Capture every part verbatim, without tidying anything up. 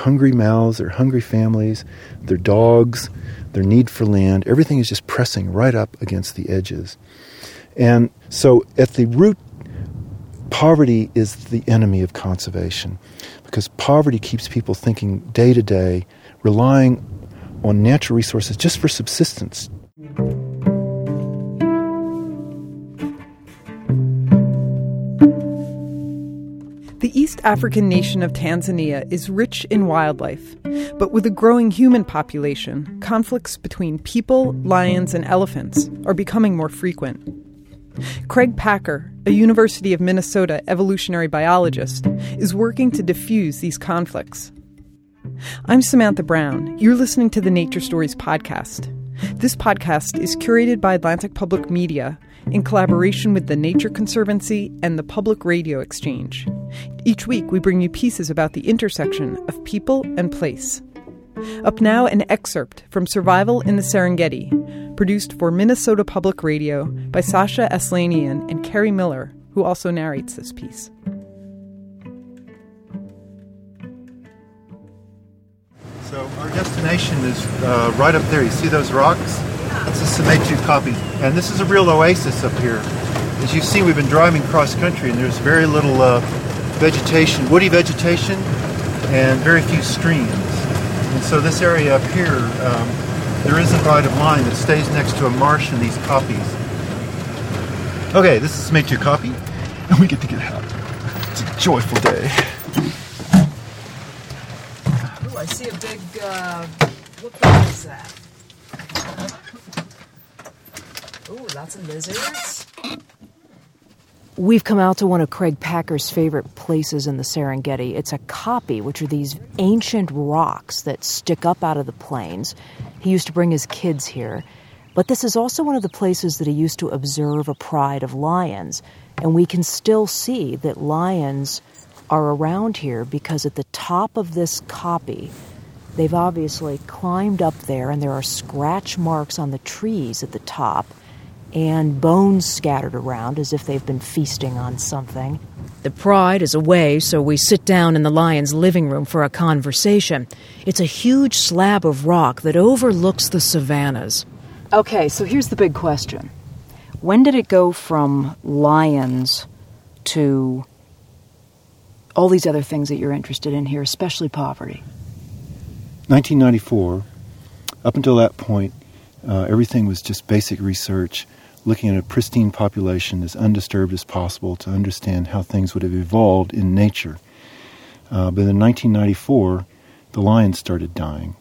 hungry mouths, their hungry families, their dogs, their need for land. Everything is just pressing right up against the edges. And so at the root, poverty is the enemy of conservation, because poverty keeps people thinking day to day, relying on natural resources just for subsistence. The East African nation of Tanzania is rich in wildlife, but with a growing human population, conflicts between people, lions, and elephants are becoming more frequent. Craig Packer, a University of Minnesota evolutionary biologist, is working to diffuse these conflicts. I'm Samantha Brown. You're listening to the Nature Stories podcast. This podcast is curated by Atlantic Public Media in collaboration with the Nature Conservancy and the Public Radio Exchange. Each week, we bring you pieces about the intersection of people and place. Up now, an excerpt from Survival in the Serengeti, produced for Minnesota Public Radio by Sasha Aslanian and Carrie Miller, who also narrates this piece. So our destination is uh, right up there. You see those rocks? That's a Semetu Kapi. And this is a real oasis up here. As you see, we've been driving cross country and there's very little uh, vegetation, woody vegetation, and very few streams. And so this area up here, um, there is a bite of line that stays next to a marsh in these kopjes. Okay, this is Semetu Kapi, and we get to get out. It's a joyful day. Ooh, I see a big, uh, what bird is that? Ooh, lots of lizards. We've come out to one of Craig Packer's favorite places in the Serengeti. It's a kopi, which are these ancient rocks that stick up out of the plains. He used to bring his kids here. But this is also one of the places that he used to observe a pride of lions. And we can still see that lions are around here because at the top of this kopi, they've obviously climbed up there, and there are scratch marks on the trees at the top, and bones scattered around as if they've been feasting on something. The pride is away, so we sit down in the lion's living room for a conversation. It's a huge slab of rock that overlooks the savannas. Okay, so here's the big question. When did it go from lions to all these other things that you're interested in here, especially poverty? nineteen ninety-four, up until that point, uh, everything was just basic research, looking at a pristine population as undisturbed as possible to understand how things would have evolved in nature. Uh, but in nineteen ninety-four, the lions started dying.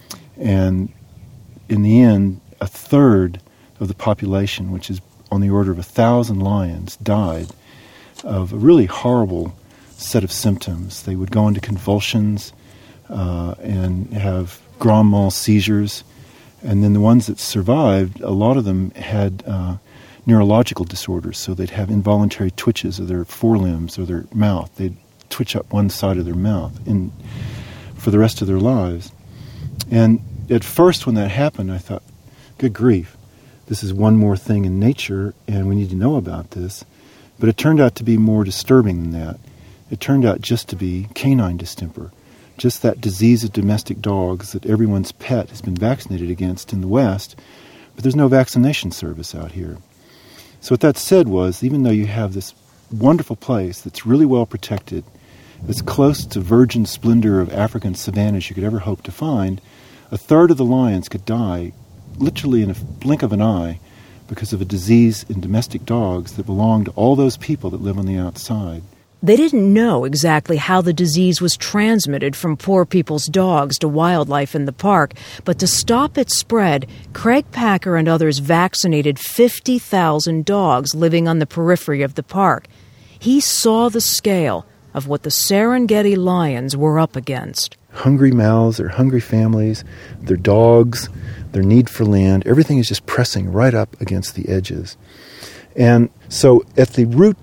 And in the end, a third of the population, which is on the order of a thousand lions, died of a really horrible set of symptoms. They would go into convulsions uh, and have grand mal seizures. And then the ones that survived, a lot of them had uh, neurological disorders, so they'd have involuntary twitches of their forelimbs or their mouth. They'd twitch up one side of their mouth in, for the rest of their lives. And at first when that happened, I thought, good grief, this is one more thing in nature, and we need to know about this. But it turned out to be more disturbing than that. It turned out just to be canine distemper. Just that disease of domestic dogs that everyone's pet has been vaccinated against in the West, but there's no vaccination service out here. So what that said was, even though you have this wonderful place that's really well protected, that's close to virgin splendor of African savannas you could ever hope to find, a third of the lions could die literally in a blink of an eye because of a disease in domestic dogs that belonged to all those people that live on the outside. They didn't know exactly how the disease was transmitted from poor people's dogs to wildlife in the park, but to stop its spread, Craig Packer and others vaccinated fifty thousand dogs living on the periphery of the park. He saw the scale of what the Serengeti lions were up against. Hungry mouths, their hungry families, their dogs, their need for land, everything is just pressing right up against the edges. And so at the root,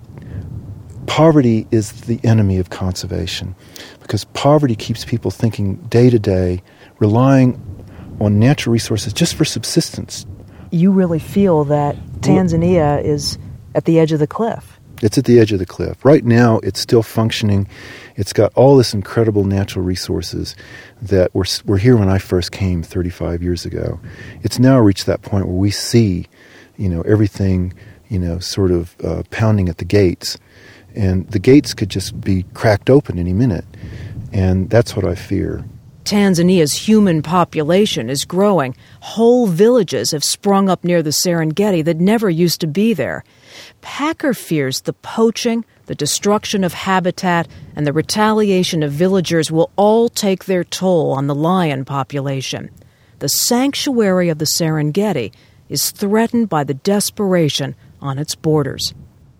poverty is the enemy of conservation, because poverty keeps people thinking day to day, relying on natural resources just for subsistence. You really feel that Tanzania is at the edge of the cliff. It's at the edge of the cliff. Right now, it's still functioning. It's got all this incredible natural resources that were, were here when I first came thirty-five years ago. It's now reached that point where we see, you know, everything, you know, sort of uh, pounding at the gates. And the gates could just be cracked open any minute. And that's what I fear. Tanzania's human population is growing. Whole villages have sprung up near the Serengeti that never used to be there. Packer fears the poaching, the destruction of habitat, and the retaliation of villagers will all take their toll on the lion population. The sanctuary of the Serengeti is threatened by the desperation on its borders.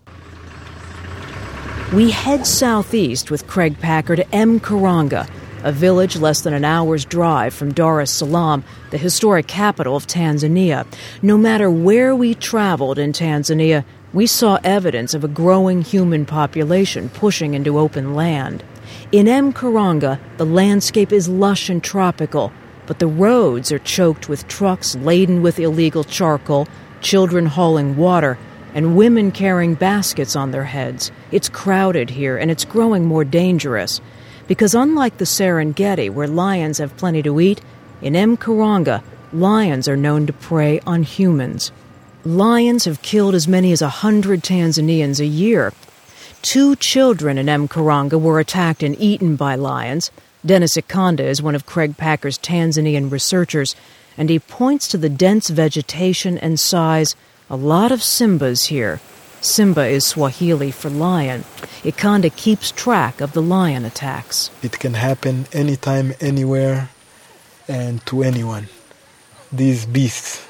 We head southeast with Craig Packer to Mkuranga, a village less than an hour's drive from Dar es Salaam, the historic capital of Tanzania. No matter where we traveled in Tanzania, we saw evidence of a growing human population pushing into open land. In Mkuranga, the landscape is lush and tropical, but the roads are choked with trucks laden with illegal charcoal, children hauling water, and women carrying baskets on their heads. It's crowded here, and it's growing more dangerous. Because unlike the Serengeti, where lions have plenty to eat, in Mkuranga, lions are known to prey on humans. Lions have killed as many as a hundred Tanzanians a year. Two children in Mkuranga were attacked and eaten by lions. Dennis Ikanda is one of Craig Packer's Tanzanian researchers, and he points to the dense vegetation and size. A lot of Simbas here. Simba is Swahili for lion. Ikanda keeps track of the lion attacks. It can happen anytime, anywhere, and to anyone. These beasts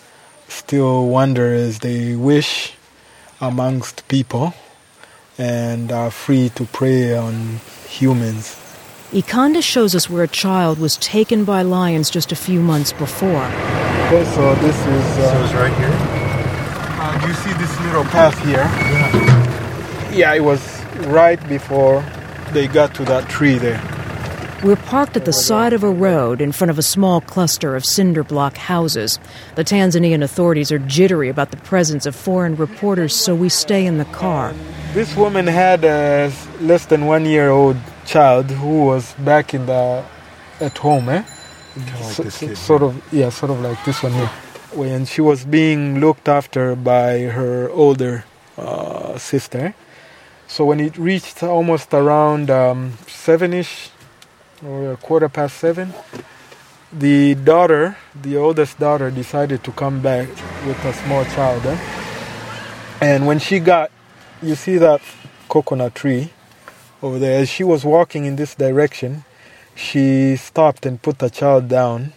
still wander as they wish amongst people and are free to prey on humans. Ikanda shows us where a child was taken by lions just a few months before. Okay, so this is... Uh, so it's right here? Uh, do you see this little path here? Yeah. Yeah, it was right before they got to that tree there. We're parked at the side of a road in front of a small cluster of cinder block houses. The Tanzanian authorities are jittery about the presence of foreign reporters, so we stay in the car. This woman had a less than one-year-old child who was back in the at home, eh? Kind of like so, this kid. Sort of, yeah, sort of like this one here. When she was being looked after by her older uh, sister. So when it reached almost around um, seven-ish, or a quarter past seven, the daughter, the oldest daughter, decided to come back with a small child. Eh? And when she got, you see that coconut tree over there, as she was walking in this direction, she stopped and put the child down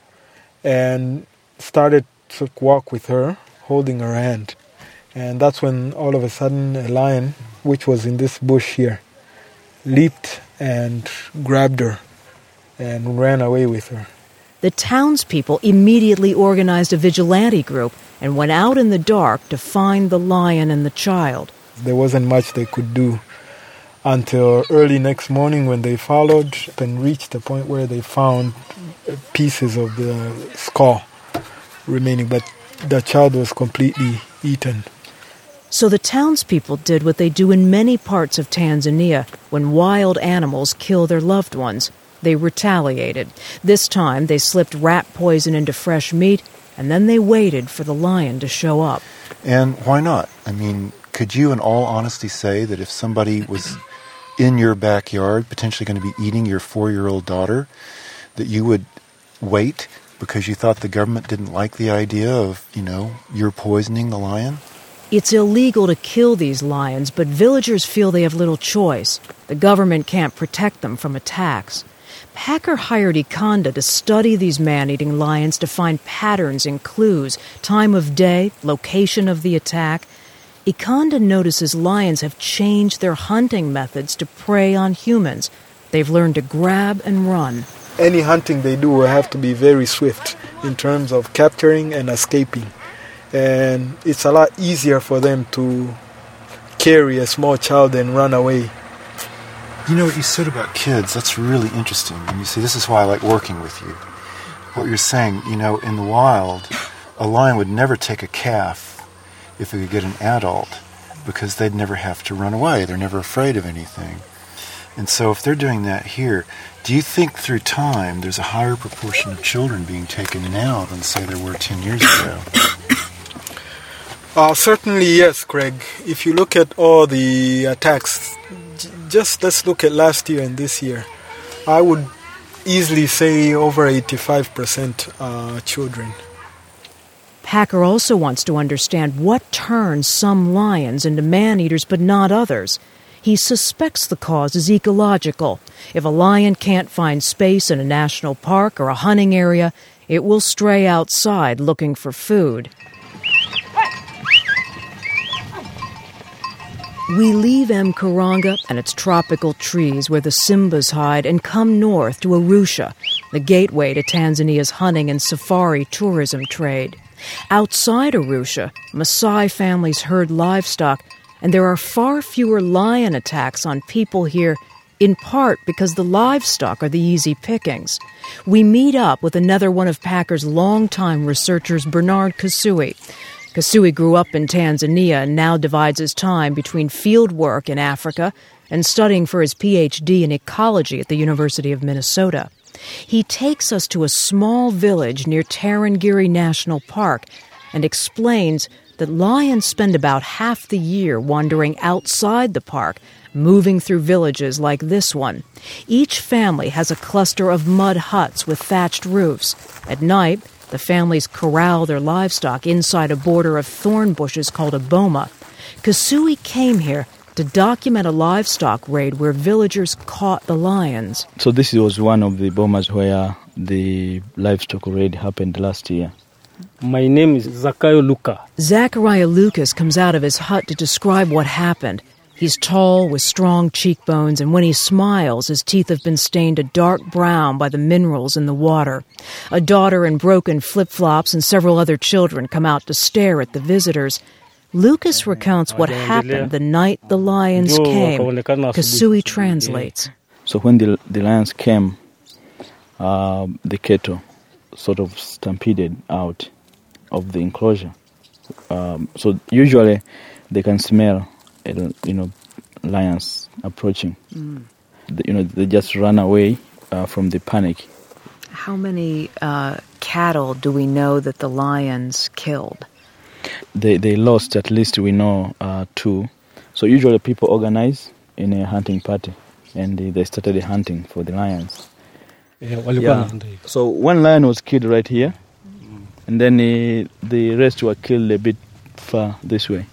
and started to walk with her, holding her hand. And that's when all of a sudden a lion, which was in this bush here, leaped and grabbed her and ran away with her. The townspeople immediately organized a vigilante group and went out in the dark to find the lion and the child. There wasn't much they could do until early next morning when they followed and reached the point where they found pieces of the skull remaining, but the child was completely eaten. So the townspeople did what they do in many parts of Tanzania when wild animals kill their loved ones. They retaliated. This time they slipped rat poison into fresh meat, and then they waited for the lion to show up. And why not? I mean, could you in all honesty say that if somebody was in your backyard, potentially going to be eating your four-year-old daughter, that you would wait because you thought the government didn't like the idea of, you know, you're poisoning the lion? It's illegal to kill these lions, but villagers feel they have little choice. The government can't protect them from attacks. Packer hired Ikanda to study these man-eating lions to find patterns and clues, time of day, location of the attack. Ikanda notices lions have changed their hunting methods to prey on humans. They've learned to grab and run. Any hunting they do will have to be very swift in terms of capturing and escaping. And it's a lot easier for them to carry a small child and run away. You know what you said about kids, that's really interesting. And you see, this is why I like working with you. What you're saying, you know, in the wild, a lion would never take a calf if it could get an adult. because they'd never have to run away. They're never afraid of anything. And so if they're doing that here, do you think through time there's a higher proportion of children being taken now than, say, there were ten years ago? Uh, certainly, yes, Craig. If you look at all the attacks, j- just let's look at last year and this year, I would easily say over eighty-five percent uh, children. Packer also wants to understand what turns some lions into man-eaters but not others. He suspects the cause is ecological. If a lion can't find space in a national park or a hunting area, it will stray outside looking for food. We leave Mkuranga and its tropical trees where the Simbas hide and come north to Arusha, the gateway to Tanzania's hunting and safari tourism trade. Outside Arusha, Maasai families herd livestock, and there are far fewer lion attacks on people here, in part because the livestock are the easy pickings. We meet up with another one of Packer's longtime researchers, Bernard Kasui. Kasui grew up in Tanzania and now divides his time between field work in Africa and studying for his P H D in ecology at the University of Minnesota. He takes us to a small village near Tarangire National Park and explains that lions spend about half the year wandering outside the park, moving through villages like this one. Each family has a cluster of mud huts with thatched roofs. At night, the families corral their livestock inside a border of thorn bushes called a boma. Kasui came here to document a livestock raid where villagers caught the lions. So this was one of the bomas where the livestock raid happened last year. My name is Zakayo Luka. Zachariah Lucas comes out of his hut to describe what happened. He's tall with strong cheekbones, and when he smiles, his teeth have been stained a dark brown by the minerals in the water. A daughter in broken flip-flops and several other children come out to stare at the visitors. Lucas recounts what happened the night the lions came. Kasui translates. So when the, the lions came, uh, the cattle sort of stampeded out of the enclosure. Um, so usually they can smell, you know, lions approaching. Mm. You know, they just run away uh, from the panic. How many uh, cattle do we know that the lions killed? They they lost, at least we know, uh, two. So usually people organize in a hunting party, and they, they started hunting for the lions. Yeah. So one lion was killed right here, and then uh, the rest were killed a bit far this way.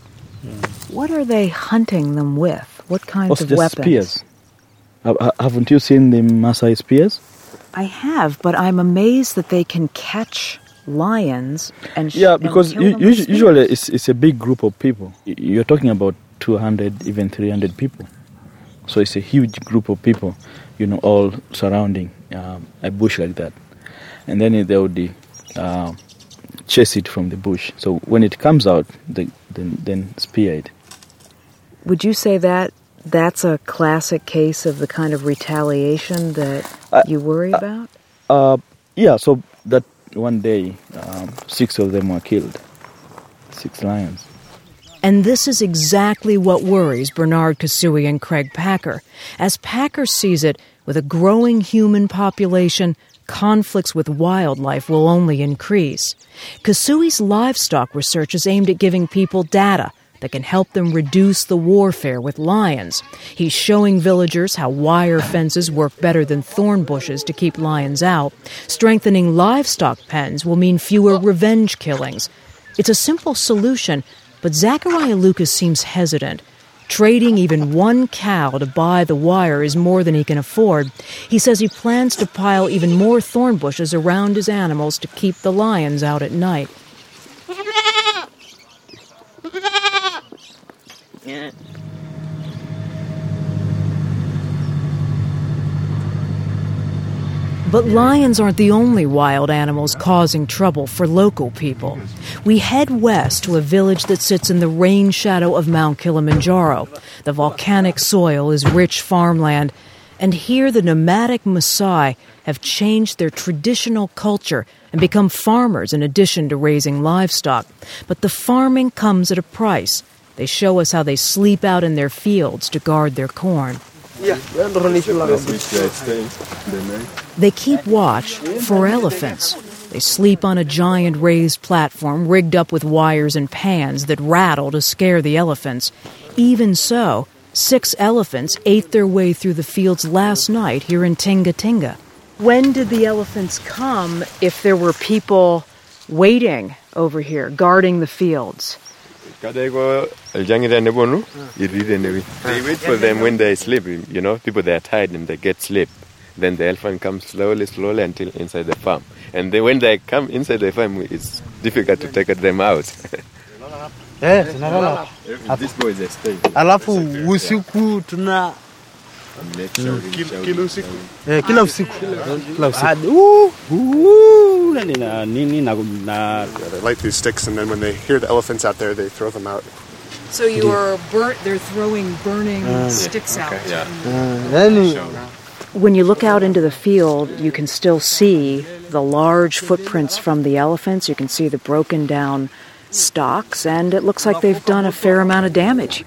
What are they hunting them with? What kinds also of just weapons? Spears. Uh, haven't you seen the Maasai spears? I have, but I'm amazed that they can catch lions and sh- yeah, because and kill them usually, usually it's it's a big group of people. You're talking about two hundred, even three hundred people. So it's a huge group of people, you know, all surrounding um, a bush like that, and then they would uh, chase it from the bush. So when it comes out, they then then spear it. Would you say that that's a classic case of the kind of retaliation that uh, you worry uh, about? Uh, yeah. So that one day, um, six of them were killed. Six lions. And this is exactly what worries Bernard Kasui and Craig Packer. As Packer sees it, with a growing human population, conflicts with wildlife will only increase. Kasui's livestock research is aimed at giving people data that can help them reduce the warfare with lions. He's showing villagers how wire fences work better than thorn bushes to keep lions out. Strengthening livestock pens will mean fewer revenge killings. It's a simple solution, but Zachariah Lucas seems hesitant. Trading even one cow to buy the wire is more than he can afford. He says he plans to pile even more thorn bushes around his animals to keep the lions out at night. But lions aren't the only wild animals causing trouble for local people. We head west to a village that sits in the rain shadow of Mount Kilimanjaro. The volcanic soil is rich farmland, and here the nomadic Maasai have changed their traditional culture and become farmers in addition to raising livestock. But the farming comes at a price. They show us how they sleep out in their fields to guard their corn. They keep watch for elephants. They sleep on a giant raised platform rigged up with wires and pans that rattle to scare the elephants. Even so, six elephants ate their way through the fields last night here in Tinga Tinga. When did the elephants come if there were people waiting over here, guarding the fields? They wait for them when they sleep. You know, people, they are tired and they get sleep. Then the elephant comes slowly, slowly until inside the farm. And then when they come inside the farm, it's difficult to take them out. This boy is a state. Alafu usiku tuna kila usiku. Eh, kila usiku. Kila usiku. They light these sticks, and then when they hear the elephants out there, they throw them out. So you are burnt. They're throwing burning uh, sticks out. Okay. Yeah. Uh, When you look out into the field, you can still see the large footprints from the elephants. You can see the broken down stalks, and it looks like they've done a fair amount of damage.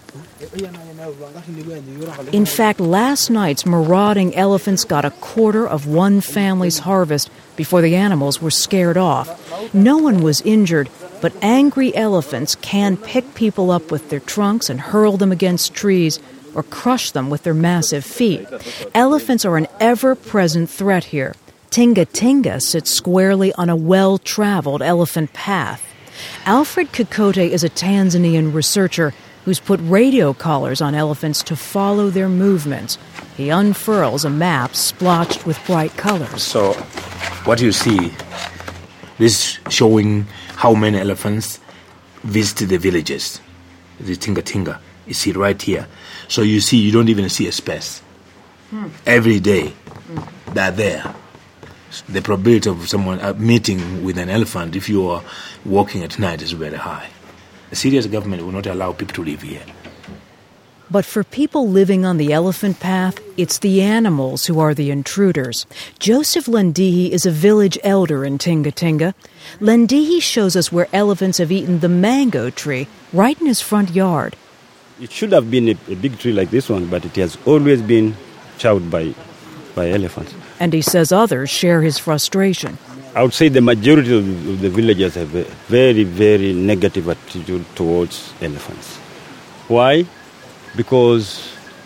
In fact, last night's marauding elephants got a quarter of one family's harvest before the animals were scared off. No one was injured, but angry elephants can pick people up with their trunks and hurl them against trees or crush them with their massive feet. Elephants are an ever-present threat here. Tinga Tinga sits squarely on a well-traveled elephant path. Alfred Kikote is a Tanzanian researcher who's put radio collars on elephants to follow their movements. He unfurls a map splotched with bright colors. So what you see, this showing how many elephants visit the villages, the Tinga Tinga. You see right here. So you see, you don't even see a space. Hmm. Every day, hmm. they're there. The probability of someone uh, meeting with an elephant, if you are walking at night, is very high. A serious government will not allow people to live here. But for people living on the elephant path, it's the animals who are the intruders. Joseph Lendihi is a village elder in Tinga Tinga. Lendihi shows us where elephants have eaten the mango tree right in his front yard. It should have been a, a big tree like this one, but it has always been chowed by, by elephants. And he says others share his frustration. I would say the majority of the villagers have a very, very negative attitude towards elephants. Why? Because,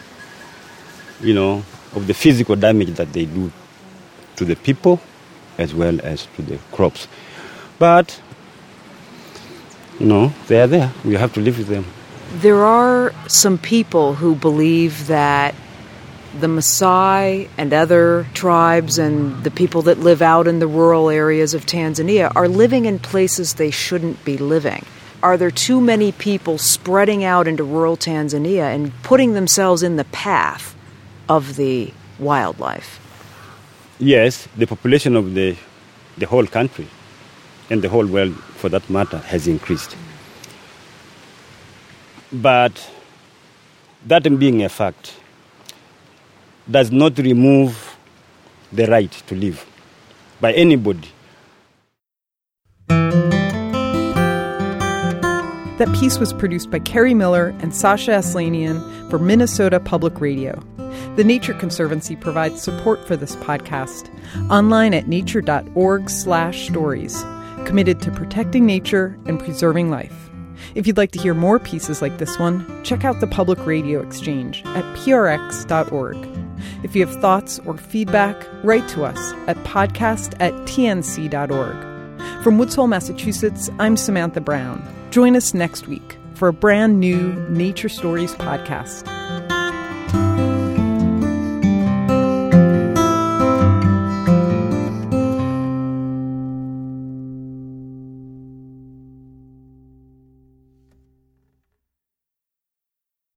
you know, of the physical damage that they do to the people as well as to the crops. But, you know, they are there. We have to live with them. There are some people who believe that the Maasai and other tribes and the people that live out in the rural areas of Tanzania are living in places they shouldn't be living. Are there too many people spreading out into rural Tanzania and putting themselves in the path of the wildlife? Yes, the population of the, the whole country and the whole world, for that matter, has increased. But that being a fact does not remove the right to live by anybody. That piece was produced by Carrie Miller and Sasha Aslanian for Minnesota Public Radio. The Nature Conservancy provides support for this podcast online at nature.org slash stories, committed to protecting nature and preserving life. If you'd like to hear more pieces like this one, check out the Public Radio Exchange at p r x dot org. If you have thoughts or feedback, write to us at podcast at t n c dot org. From Woods Hole, Massachusetts, I'm Samantha Brown. Join us next week for a brand new Nature Stories podcast.